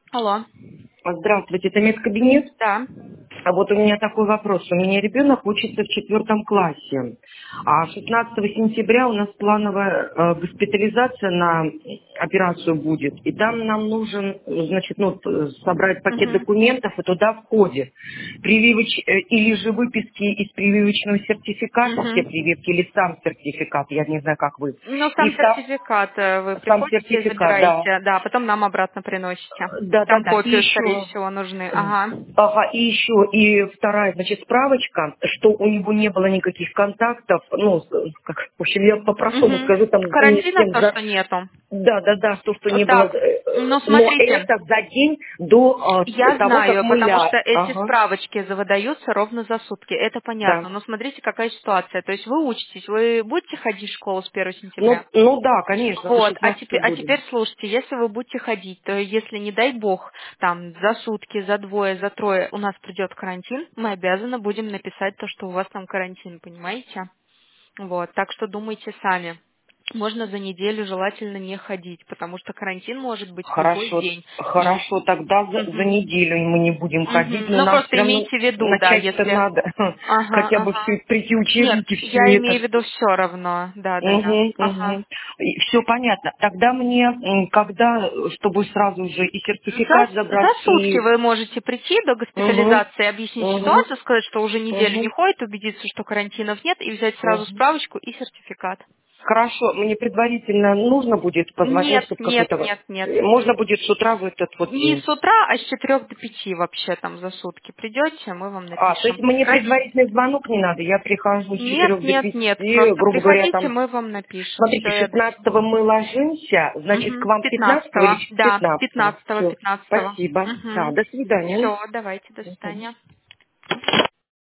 Алло. Здравствуйте, это медкабинет. Да. А вот у меня такой вопрос. У меня ребенок учится в 4 классе. А 16 сентября у нас плановая госпитализация на операцию будет. И там нам нужен, значит, собрать пакет Мгм. документов, и туда входит или же выписки из прививочного сертификата, все Мгм. прививки, или сам сертификат, я не знаю, как вы. Ну, И сам сертификат вы сам приходите, сертификат, да. забираете, да, потом нам обратно приносите. Да, да, Там да. И копию, скорее еще всего, нужны. Ага. ага, и еще, и вторая, значит, справочка, что у него не было никаких контактов, в общем, я по-простому Мгм. скажу, там, с Карантина тем, то, что нету. да, да, да, то, что не было, Так, ну, но смотрите. это за день до Я того, как знаю, мы потому что эти ага, справочки выдаются ровно за сутки. Это понятно. да. Но смотрите, какая ситуация. То есть вы учитесь, вы будете ходить в школу с 1 сентября? Ну да, конечно, со Вот, а 16 теперь, а теперь будем. слушайте, если вы будете ходить, то если, не дай бог, там за сутки, за двое, за трое у нас придет карантин, мы обязаны будем написать то, что у вас там карантин, понимаете? Вот, так что думайте сами. Можно за неделю желательно не ходить, потому что карантин может быть в любой Хорошо, день. И хорошо, тогда за Мгм. неделю мы не будем ходить, Мгм. но Ну, нам просто все равно имейте в виду, да, начать-то если... надо, Ага, хотя бы ага. все прийти Нет, учебники, все я имею в это. виду все равно, да, да, да. Угу, Ага. угу. Все понятно. Тогда мне, когда, чтобы сразу же и сертификат За забрать, сутки и... вы можете прийти до Угу, госпитализации, объяснить угу, ситуацию, сказать, что уже неделю не угу, ходит, убедиться, что карантинов нет, и взять сразу угу. справочку и сертификат. Хорошо, мне предварительно нужно будет позвонить, Нет, чтобы нет, какой-то... нет, нет. Можно будет с утра в этот вот Не день. с утра, а с 4 до 5 вообще там за сутки придете, мы вам То есть напишем. мне предварительный звонок не надо, я прихожу с Нет, 4 до нет, нет, 5, просто грубо говоря, приходите, там... мы вам напишем. Все, Смотрите, я допишу. 16 мы ложимся, значит, к Угу. вам 15 или 15, да, 15? 15, Все, 15. спасибо. Да, Угу. до свидания. Все, давайте, до свидания.